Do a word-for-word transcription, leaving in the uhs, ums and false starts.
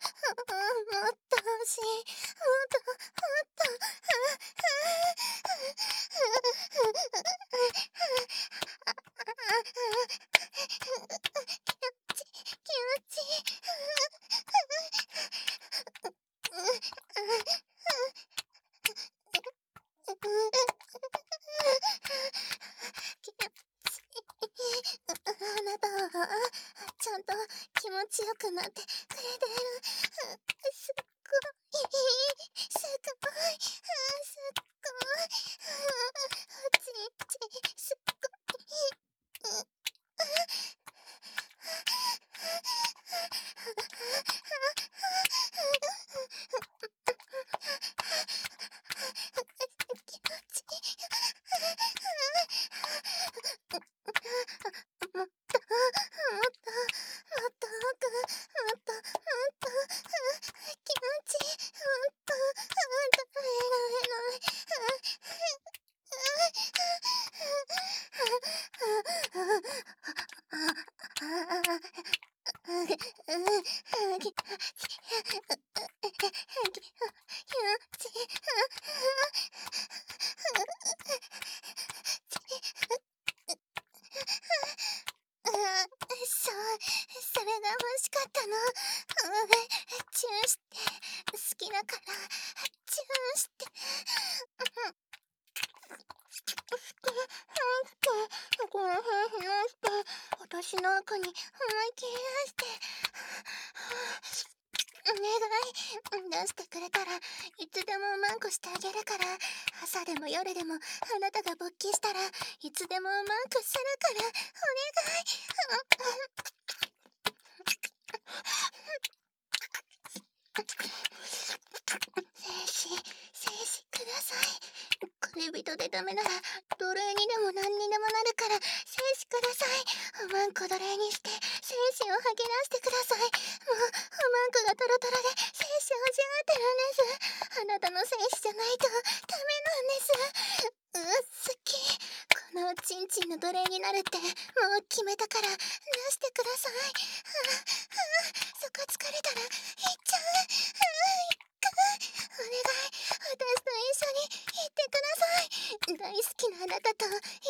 もっと欲しい。もっと、もっと。気持ちいい。あなたはちゃんと気持ちよくなってくれてる。すっごい、すごい、すっごい、おちんちんすっごい。気持ちいい。もっと、もっと、もっと奥、もっと、もっと、気持ちいい。もっと、もっと、上の上のそう、それが欲しかったの。チューして好きだからチューして。この辺冷やして、私の奥に思い切り出して。お願い、出してくれたらいつでもうまんこしてあげるから。朝でも夜でもあなたが勃起したらいつでもうまんこするから。お願い。精子、精子ください。恋人でダメなら奴隷にでも何にでもなるから、精子ください。おまんこ奴隷にして精子を吐き出してください。もうおまんこがトロトロで精子を味わってるんです。あなたの精子じゃないとダメなんです。うっ、好き。このチンチンの奴隷になるってもう決めたから出してください。はあ、はあ、そこ疲れたら行っちゃう。はあ、行く。お願い、私と一緒に行ってください。大好きなあなたと